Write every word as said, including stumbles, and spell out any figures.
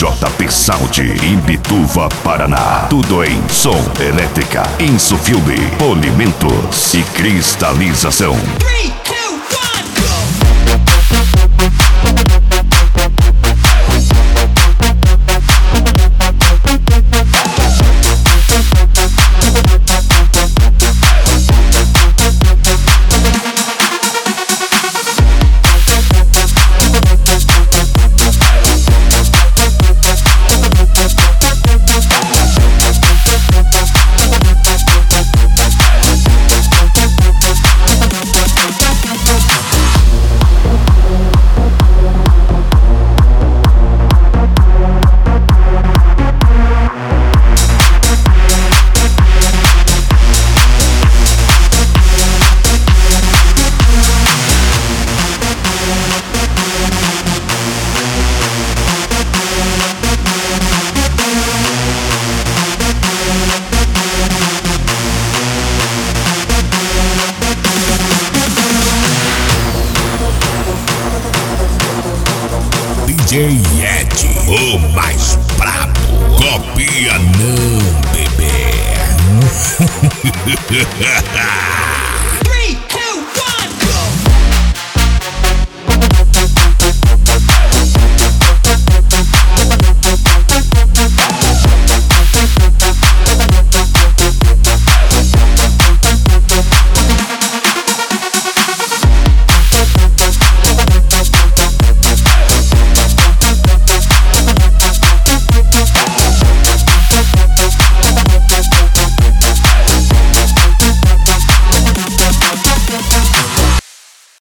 J P Sound, Imbituva, Paraná. Tudo em som, elétrica, insufilme, polimentos e cristalização. three, two, one, go! D J Yeti, o mais brabo. Copia não, bebê.